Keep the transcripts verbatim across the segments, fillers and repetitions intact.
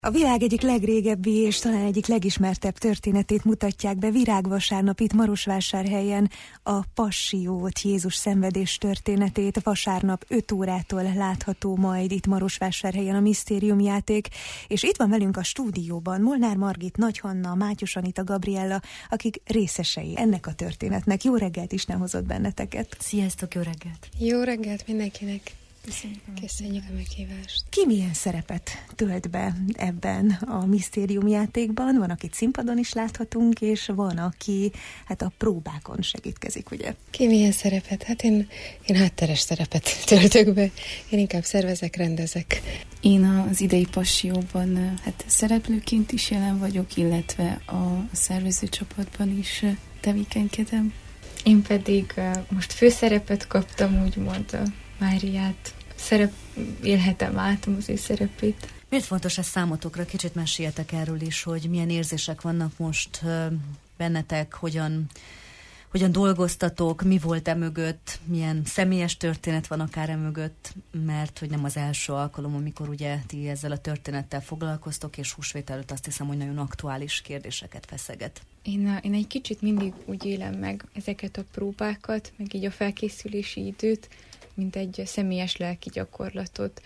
A világ egyik legrégebbi és talán egyik legismertebb történetét mutatják be virágvasárnap itt Marosvásárhelyen, a Passió Jézus szenvedés történetét. Vasárnap öt órától látható majd itt Marosvásárhelyen a misztériumjáték, és itt van velünk a stúdióban Molnár Margit, Nagy Hanna, Mátyus Anita, Gabriella, akik részesei ennek a történetnek. Jó reggelt, Isten hozott benneteket! Sziasztok, jó reggelt! Jó reggelt mindenkinek! Köszönjük a, Köszönjük a meghívást! Ki milyen szerepet tölt be ebben a misztériumjátékban? Van, akit színpadon is láthatunk, és van, aki hát a próbákon segítkezik, ugye? Ki milyen szerepet? Hát én, én hátteres szerepet töltök be. Én inkább szervezek, rendezek. Én az idei Passióban hát szereplőként is jelen vagyok, illetve a szervezőcsapatban is tevékenykedem. Én pedig most főszerepet kaptam, úgymond Máriát szerep, élhetem át az ő szerepét. Miért fontos ez számotokra? Kicsit meséljetek erről is, hogy milyen érzések vannak most bennetek, hogyan, hogyan dolgoztatok, mi volt e mögött, milyen személyes történet van akár e mögött, mert hogy nem az első alkalom, amikor ugye ti ezzel a történettel foglalkoztok, és húsvét előtt azt hiszem, hogy nagyon aktuális kérdéseket feszeget. Én, én egy kicsit mindig úgy élem meg ezeket a próbákat, meg így a felkészülési időt, mint egy személyes lelki gyakorlatot.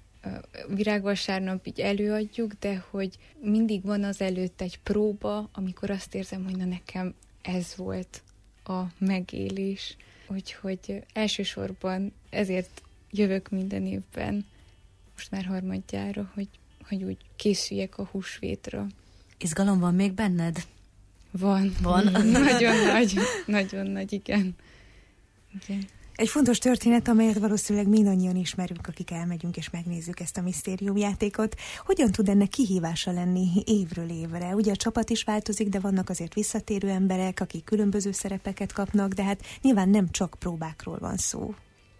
Virágvasárnap így előadjuk, de hogy mindig van az előtt egy próba, amikor azt érzem, hogy na nekem ez volt a megélés. Úgyhogy elsősorban ezért jövök minden évben, most már harmadjára, hogy, hogy úgy készüljek a húsvétra. Izgalom van még benned? Van. Van? Nagyon nagy, nagyon nagy, igen. Igen. Egy fontos történet, amelyet valószínűleg mindannyian ismerünk, akik elmegyünk és megnézzük ezt a misztériumjátékot. Hogyan tud ennek kihívása lenni évről évre? Ugye a csapat is változik, de vannak azért visszatérő emberek, akik különböző szerepeket kapnak, de hát nyilván nem csak próbákról van szó.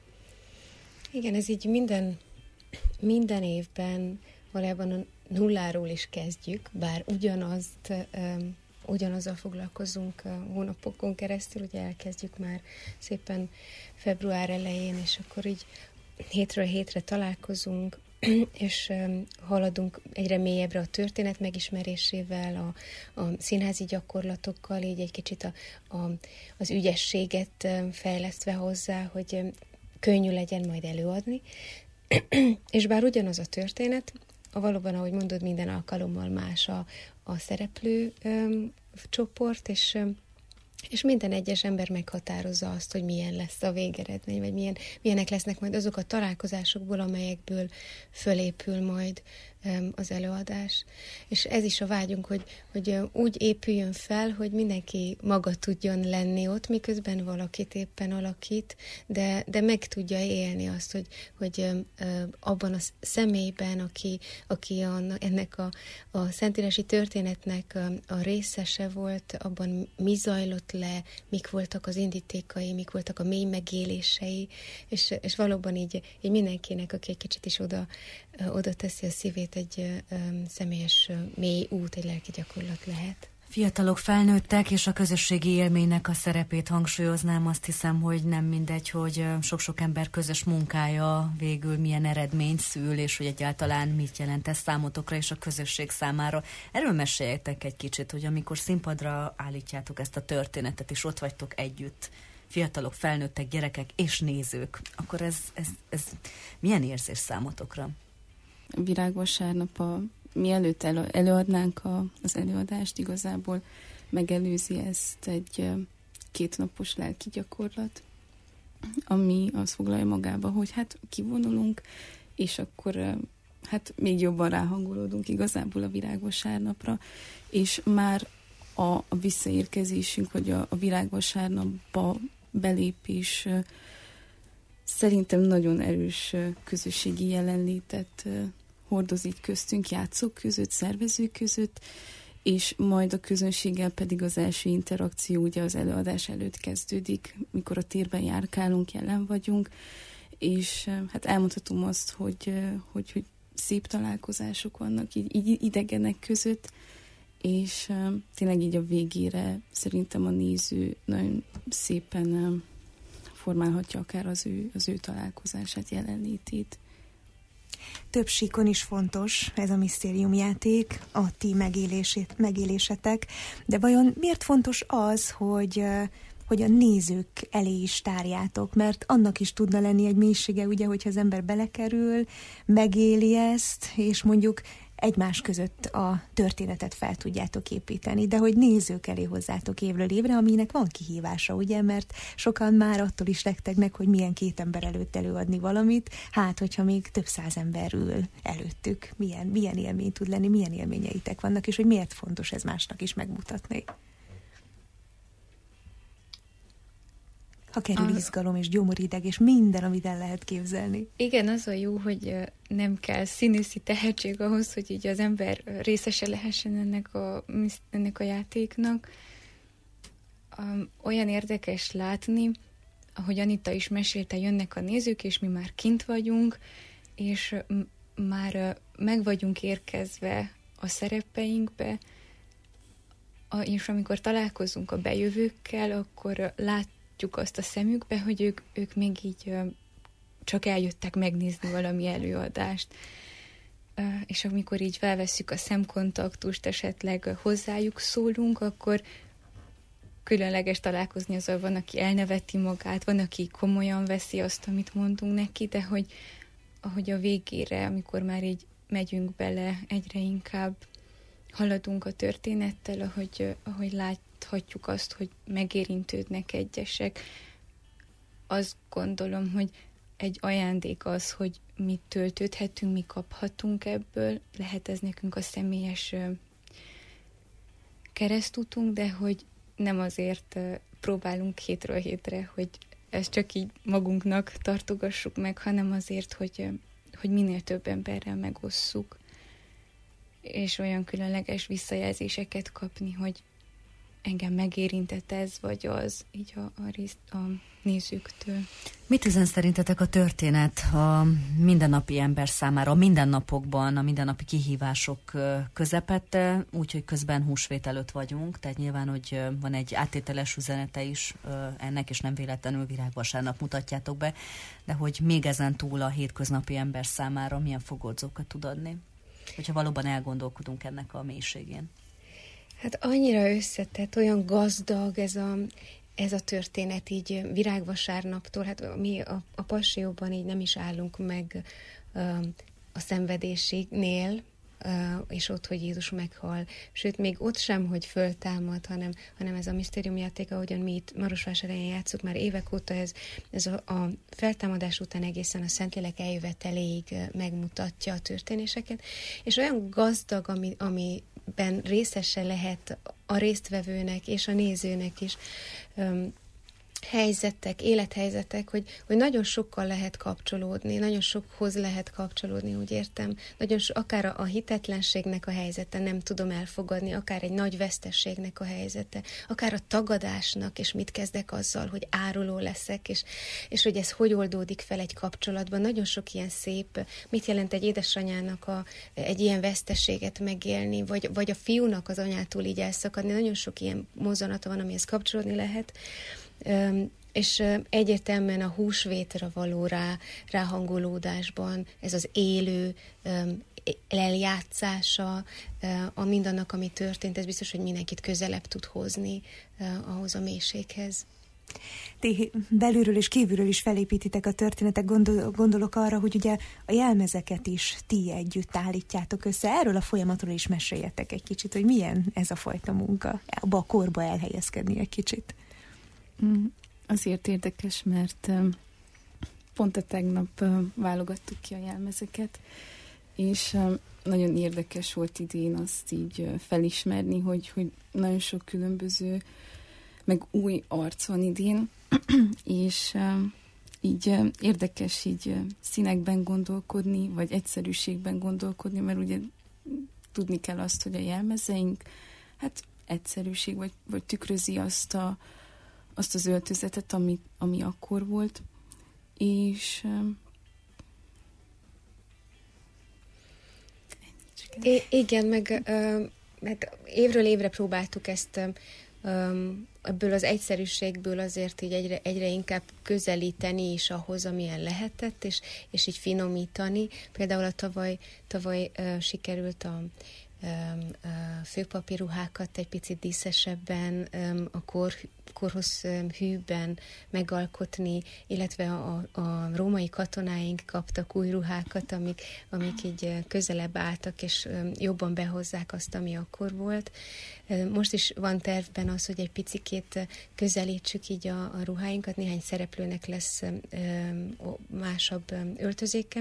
Igen, ez így minden, minden évben valójában a nulláról is kezdjük, bár ugyanazt... Um, ugyanazzal foglalkozunk hónapokon keresztül, ugye elkezdjük már szépen február elején, és akkor így hétről hétre találkozunk, és haladunk egyre mélyebbre a történet megismerésével, a, a színházi gyakorlatokkal, így egy kicsit a, a, az ügyességet fejlesztve hozzá, hogy könnyű legyen majd előadni. És bár ugyanaz a történet, a valóban, ahogy mondod, minden alkalommal más a, a szereplő öm, csoport, és, öm, és minden egyes ember meghatározza azt, hogy milyen lesz a végeredmény, vagy milyen, milyenek lesznek majd azok a találkozásokból, amelyekből fölépül majd öm, az előadás. És ez is a vágyunk, hogy, hogy öm, úgy épüljön fel, hogy mindenki maga tudjon lenni ott, miközben valakit éppen alakít, de, de meg tudja élni azt, hogy, hogy öm, öm, abban a személyben, aki, aki a, ennek a, a szentírássi történetnek a, a részese volt, abban mi zajlott le, mik voltak az indítékai, mik voltak a mély megélései, és, és valóban így, így mindenkinek, aki egy kicsit is oda, oda teszi a szívét, egy um, személyes uh, mély út, egy lelki gyakorlat lehet. Fiatalok felnőttek, és a közösségi élménynek a szerepét hangsúlyoznám. Azt hiszem, hogy nem mindegy, hogy sok-sok ember közös munkája végül milyen eredményt szül, és hogy egyáltalán mit jelent ez számotokra és a közösség számára. Erről meséljetek egy kicsit, hogy amikor színpadra állítjátok ezt a történetet, és ott vagytok együtt, fiatalok, felnőttek, gyerekek és nézők, akkor ez, ez, ez milyen érzés számotokra? Virágvasárnap, a, mielőtt elő, előadnánk a, az előadást, igazából megelőzi ezt egy kétnapos lelki gyakorlat, ami azt foglalja magába, hogy hát kivonulunk, és akkor hát még jobban ráhangolódunk igazából a virágvasárnapra, és már a, a visszaérkezésünk, vagy a, a virágvasárnapba belépés szerintem nagyon erős közösségi jelenlétet hordoz így köztünk, játszók között, szervezők között, és majd a közönséggel pedig az első interakció ugye az előadás előtt kezdődik, mikor a térben járkálunk, jelen vagyunk, és hát elmondhatom azt, hogy, hogy, hogy szép találkozások vannak így, így idegenek között, és tényleg így a végére szerintem a néző nagyon szépen formálhatja akár az ő, az ő találkozását, jelenlétét. Több síkon is fontos ez a misztériumjáték, a ti megélését, megélésetek, de vajon miért fontos az, hogy, hogy a nézők elé is tárjátok? Mert annak is tudna lenni egy mélysége, ugye, hogyha az ember belekerül, megéli ezt, és mondjuk egymás között a történetet fel tudjátok építeni, de hogy nézők elé hozzátok évről évre, aminek van kihívása, ugye, mert sokan már attól is rettegnek, hogy milyen két ember előtt előadni valamit, hát, hogyha még több száz ember ül előttük, milyen, milyen élmény tud lenni, milyen élményeitek vannak, és hogy miért fontos ez másnak is megmutatni. Ha kerül izgalom és gyomorideg, és minden, amit el lehet képzelni. Igen, az a jó, hogy nem kell színészi tehetség ahhoz, hogy így az ember részese lehessen ennek a, ennek a játéknak. Olyan érdekes látni, ahogy Anita is mesélte, jönnek a nézők, és mi már kint vagyunk, és már meg vagyunk érkezve a szerepeinkbe, és amikor találkozunk a bejövőkkel, akkor lát azt a szemükbe, hogy ők, ők még így csak eljöttek megnézni valami előadást. És amikor így felvesszük a szemkontaktust, esetleg hozzájuk szólunk, akkor különleges találkozni azzal, van, aki elneveti magát, van, aki komolyan veszi azt, amit mondunk neki, de hogy ahogy a végére, amikor már így megyünk bele, egyre inkább haladunk a történettel, ahogy, ahogy láthatjuk azt, hogy megérintődnek egyesek. Azt gondolom, hogy egy ajándék az, hogy mi töltődhetünk, mi kaphatunk ebből. Lehet ez nekünk a személyes keresztútunk, de hogy nem azért próbálunk hétről hétre, hogy ezt csak így magunknak tartogassuk meg, hanem azért, hogy, hogy minél több emberrel megosszuk, és olyan különleges visszajelzéseket kapni, hogy engem megérintett ez vagy az, így a, a, részt, a nézőktől. Mit üzen szerintetek a történet a mindennapi ember számára, a mindennapokban, a mindennapi kihívások közepette, úgyhogy közben húsvét előtt vagyunk, tehát nyilván, hogy van egy áttételes üzenete is ennek, és nem véletlenül virágvasárnap mutatjátok be, de hogy még ezen túl a hétköznapi ember számára milyen fogodzókat tud adni, hogyha valóban elgondolkodunk ennek a mélységén. Hát annyira összetett, olyan gazdag ez a, ez a történet így virágvasárnaptól. Hát mi a, a Passióban így nem is állunk meg uh, a szenvedésénél, uh, és ott, hogy Jézus meghal. Sőt, még ott sem, hogy föltámad, hanem, hanem ez a misztériumjáték, ahogyan mi itt Marosvásárhelyen játszunk már évek óta, ez, ez a, a feltámadás után egészen a Szentlélek eljöveteléig megmutatja a történéseket, és olyan gazdag, ami, ami ben részese lehet a résztvevőnek és a nézőnek is um, helyzetek, élethelyzetek, hogy, hogy nagyon sokkal lehet kapcsolódni, nagyon sokhoz lehet kapcsolódni, úgy értem. Nagyon so, akár a, a hitetlenségnek a helyzete, nem tudom elfogadni, akár egy nagy vesztességnek a helyzete, akár a tagadásnak, és mit kezdek azzal, hogy áruló leszek, és, és hogy ez hogy oldódik fel egy kapcsolatban. Nagyon sok ilyen szép, mit jelent egy édesanyának a, egy ilyen vesztességet megélni, vagy, vagy a fiúnak az anyától így elszakadni. Nagyon sok ilyen mozzanata van, amihez kapcsolódni lehet. Um, és uh, egyértelműen a húsvétre való rá, ráhangolódásban ez az élő um, eljátszása uh, a mindannak, ami történt, ez biztos, hogy mindenkit közelebb tud hozni uh, ahhoz a mélységhez. Ti belülről és kívülről is felépítitek a történetek, gondol, gondolok arra, hogy ugye a jelmezeket is ti együtt állítjátok össze. Erről a folyamatról is meséljetek egy kicsit, hogy milyen ez a fajta munka, abba a korba elhelyezkedni egy kicsit. Azért érdekes, mert pont a tegnap válogattuk ki a jelmezeket, és nagyon érdekes volt idén azt így felismerni, hogy, hogy nagyon sok különböző, meg új arc van idén, és így érdekes így színekben gondolkodni, vagy egyszerűségben gondolkodni, mert ugye tudni kell azt, hogy a jelmezeink, hát egyszerűség, vagy, vagy tükrözi azt a azt az öltözetet, ami, ami akkor volt, és I- igen, meg uh, mert évről évre próbáltuk ezt uh, ebből az egyszerűségből azért így egyre, egyre inkább közelíteni is ahhoz, amilyen lehetett, és, és így finomítani. Például a tavaly, tavaly uh, sikerült a um, uh, főpapi ruhákat egy picit díszesebben, um, a kor, korhoz um, hűbben megalkotni, illetve a, a római katonáink kaptak új ruhákat, amik, amik így közelebb álltak, és um, jobban behozzák azt, ami akkor volt. Most is van tervben az, hogy egy picikét közelítsük így a, a ruháinkat, néhány szereplőnek lesz másabb öltözéke,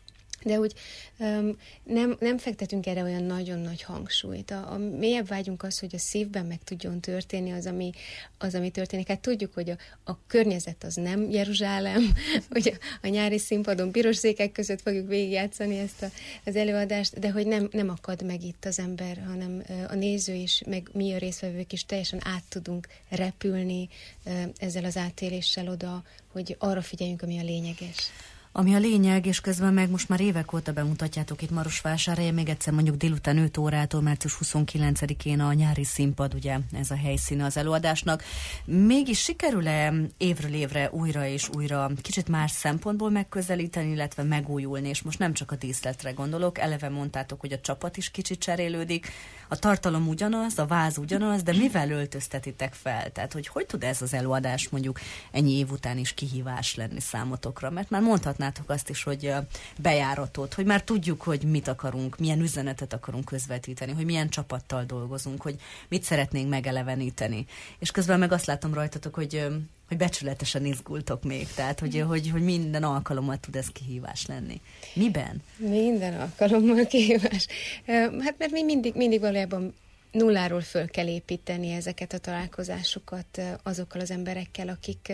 de úgy um, nem, nem fektetünk erre olyan nagyon nagy hangsúlyt. A, a mélyebb vágyunk az, hogy a szívben meg tudjon történni az, ami, az, ami történik. Hát tudjuk, hogy a, a környezet az nem Jeruzsálem, hogy a, a nyári színpadon piros székek között fogjuk végigjátszani ezt a, az előadást, de hogy nem, nem akad meg itt az ember, hanem a néző is, meg mi a résztvevők is teljesen át tudunk repülni ezzel az átéléssel oda, hogy arra figyeljünk, ami a lényeges. Ami a lényeg, és közben meg most már évek óta bemutatjátok itt Marosvásárhelyen, még egyszer mondjuk délután öt órától, március huszonkilencedikén a nyári színpad, ugye ez a helyszíne az előadásnak. Mégis sikerül-e évről évre újra és újra kicsit más szempontból megközelíteni, illetve megújulni, és most nem csak a díszletre gondolok, eleve mondtátok, hogy a csapat is kicsit cserélődik, a tartalom ugyanaz, a váz ugyanaz, de mivel öltöztetitek fel? Tehát, hogy hogy tud ez az előadás mondjuk ennyi év után is kihívás lenni számotokra? Mert már mondhatnátok azt is, hogy bejáratot, hogy már tudjuk, hogy mit akarunk, milyen üzenetet akarunk közvetíteni, hogy milyen csapattal dolgozunk, hogy mit szeretnénk megeleveníteni. És közben meg azt látom rajtatok, hogy, hogy becsületesen izgultok még, tehát, hogy, hogy, hogy minden alkalommal tud ez kihívás lenni. Miben? Minden alkalommal kihívás. Hát mert mi mindig, mindig valójában nulláról föl kell építeni ezeket a találkozásokat azokkal az emberekkel, akik,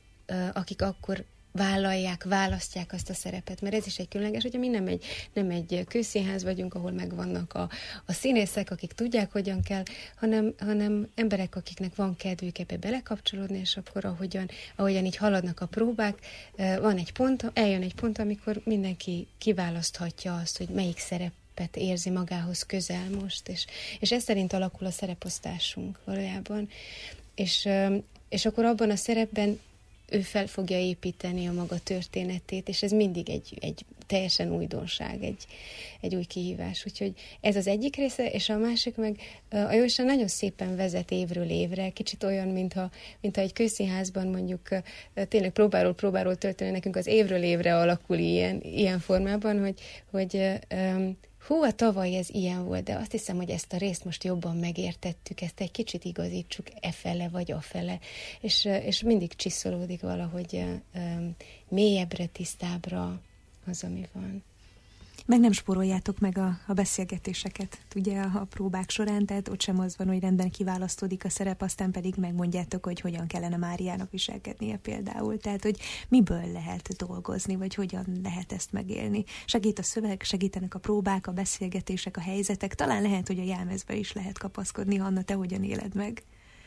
akik akkor vállalják, választják azt a szerepet, mert ez is egy különleges, hogyha mi nem egy, nem egy közszínház vagyunk, ahol megvannak a, a színészek, akik tudják, hogyan kell, hanem, hanem emberek, akiknek van kedvük ebbe belekapcsolódni, és akkor ahogyan, ahogyan így haladnak a próbák, van egy pont, eljön egy pont, amikor mindenki kiválaszthatja azt, hogy melyik szerep érzi magához közel most, és, és ez szerint alakul a szereposztásunk valójában. És, és akkor abban a szerepben ő fel fogja építeni a maga történetét, és ez mindig egy, egy teljesen újdonság, egy, egy új kihívás. Úgyhogy ez az egyik része, és a másik meg a Jóisten nagyon szépen vezet évről évre, kicsit olyan, mintha, mintha egy közszínházban mondjuk tényleg próbáról próbáról történő, nekünk az évről évre alakul ilyen, ilyen formában, hogy, hogy um, hú, a tavaly ez ilyen volt, de azt hiszem, hogy ezt a részt most jobban megértettük, ezt egy kicsit igazítsuk efele vagy afele, és, és mindig csiszolódik valahogy um, mélyebbre, tisztábbra az, ami van. Meg nem spóroljátok meg a, a beszélgetéseket, ugye a, a próbák során, tehát ott sem az van, hogy rendben kiválasztódik a szerep, aztán pedig megmondjátok, hogy hogyan kellene Máriának viselkednie például, tehát hogy miből lehet dolgozni, vagy hogyan lehet ezt megélni. Segít a szöveg, segítenek a próbák, a beszélgetések, a helyzetek, talán lehet, hogy a jelmezbe is lehet kapaszkodni. Anna, te hogyan éled meg?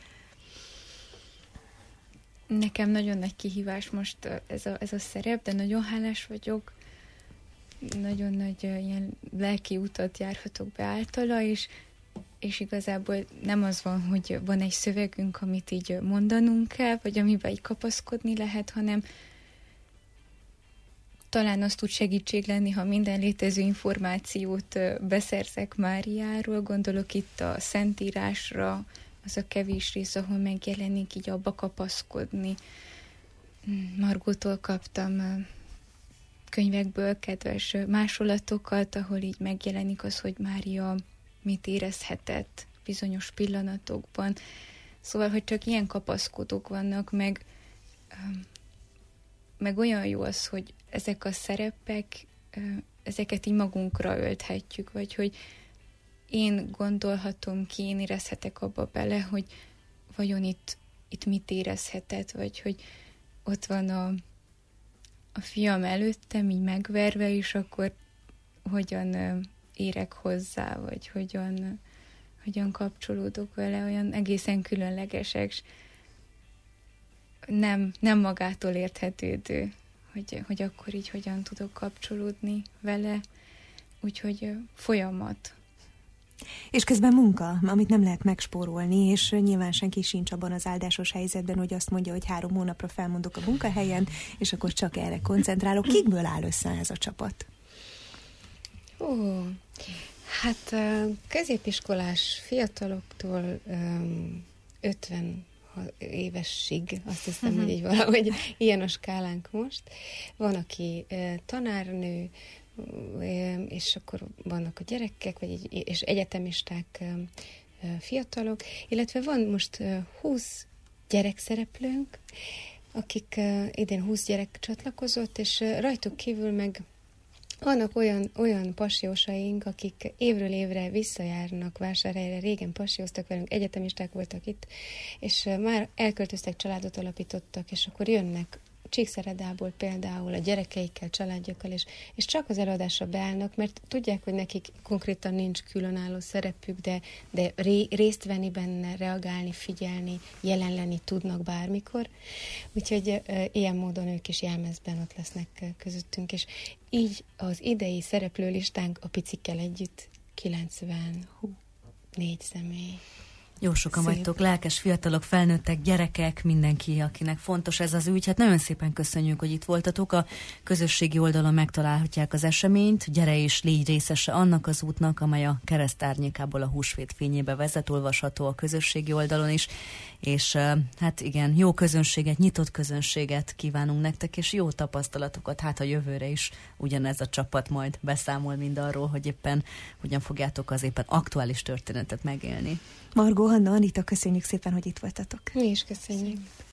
Nekem nagyon nagy kihívás most ez a, ez a szerep, de nagyon hálás vagyok. Nagyon nagy uh, ilyen lelki utat járhatok be általa, és, és igazából nem az van, hogy van egy szövegünk, amit így mondanunk kell, vagy amiben így kapaszkodni lehet, hanem talán az tud segítség lenni, ha minden létező információt uh, beszerzek Máriáról, gondolok itt a Szentírásra, az a kevés rész, ahol megjelenik, így abba kapaszkodni. Margótól kaptam uh, könyvekből kedves másolatokat, ahol így megjelenik az, hogy Mária mit érezhetett bizonyos pillanatokban. Szóval, hogy csak ilyen kapaszkodók vannak, meg, meg olyan jó az, hogy ezek a szerepek, ezeket így magunkra ölthetjük, vagy hogy én gondolhatom ki, én érezhetek abba bele, hogy vajon itt, itt mit érezhetett, vagy hogy ott van a a fiam előttem, így megverve, és akkor hogyan uh, érek hozzá, vagy hogyan, uh, hogyan kapcsolódok vele, olyan egészen különlegesek, nem, nem magától érthetődő, hogy, hogy akkor így hogyan tudok kapcsolódni vele, úgyhogy uh, folyamat. És És közben munka, amit nem lehet megspórolni, és nyilván senki sincs abban az áldásos helyzetben, hogy azt mondja, hogy három hónapra felmondok a munkahelyen, és akkor csak erre koncentrálok. Kikből áll össze ez a csapat? Ó, hát középiskolás fiataloktól ötven évesig, azt hiszem, uh-huh. hogy így valahogy ilyen a skálánk most. Van, aki tanárnő, és akkor vannak a gyerekek, vagy egy, és egyetemisták, fiatalok, illetve van most húsz gyerekszereplőnk, akik idén húsz gyerek csatlakozott, és rajtuk kívül meg vannak olyan, olyan passiósaink, akik évről évre visszajárnak Vásárhelyre, régen passióztak velünk, egyetemisták voltak itt, és már elköltöztek, családot alapítottak, és akkor jönnek Csíkszeredából például a gyerekeikkel, családjukkal, és, és csak az előadásra beállnak, mert tudják, hogy nekik konkrétan nincs különálló szerepük, de, de ré, részt venni benne, reagálni, figyelni, jelen lenni tudnak bármikor. Úgyhogy e, ilyen módon ők is jelmezben ott lesznek közöttünk, és így az idei szereplőlistánk a picikkel együtt kilencvennégy személy. Jó sokan Szép. vagytok, lelkes fiatalok, felnőttek, gyerekek, mindenki, akinek fontos ez az ügy. Hát nagyon szépen köszönjük, hogy itt voltatok. A közösségi oldalon megtalálhatják az eseményt. Gyere és légy részese annak az útnak, amely a kereszt árnyékából a húsvét fényébe vezet, olvasható a közösségi oldalon is. És hát igen, jó közönséget, nyitott közönséget kívánunk nektek, és jó tapasztalatokat, hát a jövőre is ugyanez a csapat majd beszámol mindarról, hogy éppen hogyan fogjátok az éppen aktuális történetet megélni. Margó, Hanna, Anita, köszönjük szépen, hogy itt voltatok. Mi is köszönjük.